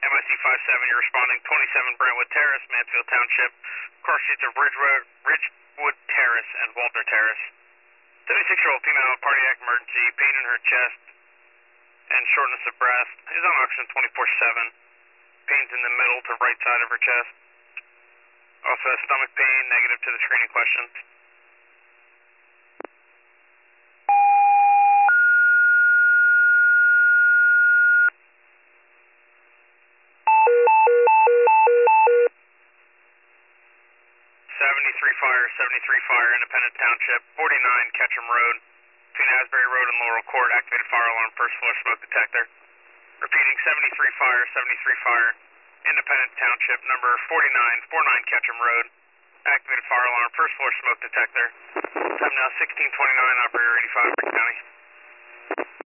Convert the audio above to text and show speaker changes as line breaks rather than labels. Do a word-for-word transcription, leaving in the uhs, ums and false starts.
M I C five seven, you're responding twenty-seven Brentwood Terrace, Mansfield Township, cross streets of Ridgewood, Ridgewood Terrace and Walter Terrace. seventy-six-year-old female, cardiac emergency, pain in her chest and shortness of breath, is on oxygen twenty-four seven. Pains in the middle to right side of her chest. Also has stomach pain, negative to the screening questions. seventy-three Fire, seventy-three Fire, Independence Township, forty-nine Ketchum Road, between Asbury Road and Laurel Court, activated fire alarm, first floor smoke detector. Repeating, seventy-three Fire, seventy-three Fire, Independence Township, number forty-nine, forty-nine Ketchum Road, activated fire alarm, first floor smoke detector. Time now sixteen twenty-nine, operator eighty-five, County.